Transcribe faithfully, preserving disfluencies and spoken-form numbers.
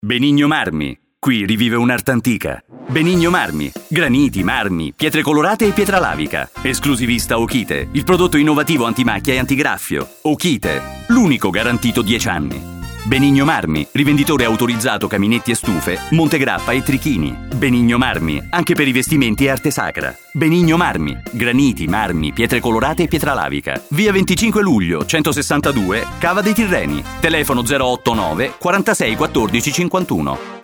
Benigno Marmi. Qui rivive un'arte antica. Benigno Marmi. Graniti, marmi, pietre colorate e pietra lavica. Esclusivista Okite, il prodotto innovativo antimacchia e antigraffio. Okite, l'unico garantito dieci anni. Benigno Marmi, rivenditore autorizzato caminetti e stufe, Montegrappa e Trichini. Benigno Marmi, anche per rivestimenti e arte sacra. Benigno Marmi, graniti, marmi, pietre colorate e pietra lavica. Via venticinque luglio, centosessantadue, Cava dei Tirreni. Telefono zero otto nove quarantasei quattordici cinquantuno.